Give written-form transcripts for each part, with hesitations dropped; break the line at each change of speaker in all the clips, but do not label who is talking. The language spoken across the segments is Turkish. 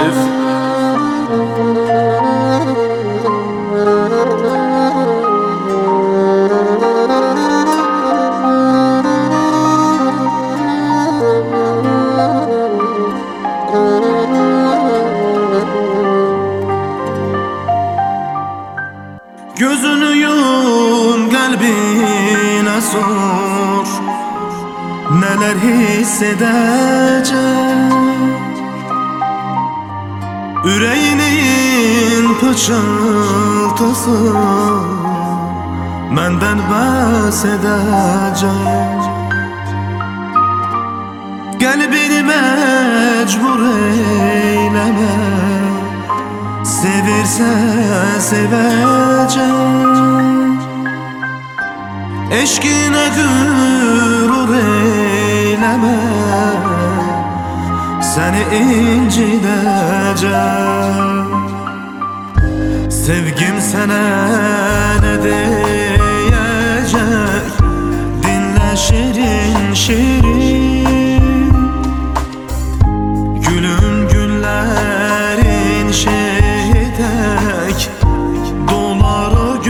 Arif.
Gözünü yum, kalbine sor, neler hissedecek. Yüreğinin pıçıltısı menden bahsedecek. Kalbini mecbur eyleme, sevirse sevecek. Eşkine gurur eyleme, seni incidecek. Sevgim sana ne diyecek, dinle şirin şirin. Gülüm günlerin şehidek, dolar o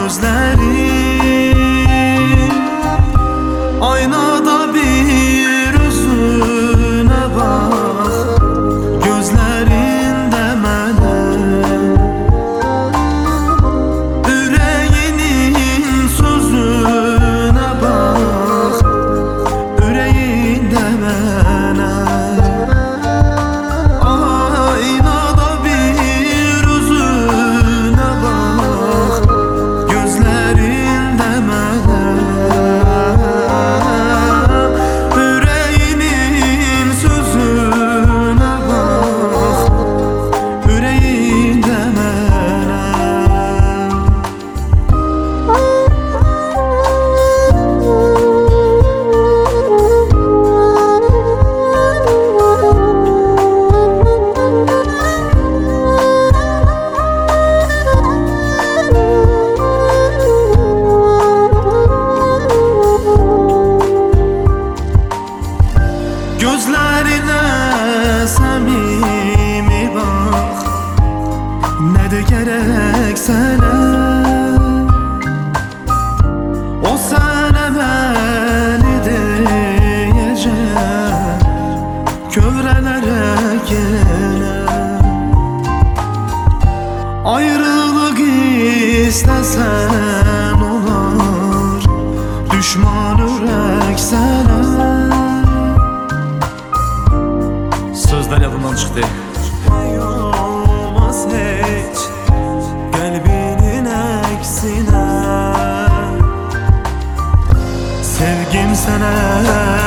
gözlerin. Aynada bir özüne bak, gözlerinde mene. Yüreğinin sözüne bak, yüreğinde mene. Aynada bir özüne bak, gözlerinde mene. Yüreğinin sözüne bak, yüreğinde mene. Gözlerine samimi bak, ne de gerek sana. O sana beni diyecek, kövrelere gene. Ayrılık istesen olur, düşman yürek sana.
Sözler yadımdan çıktı.
Olmaz hiç kalbinin eksine. Sevgim sana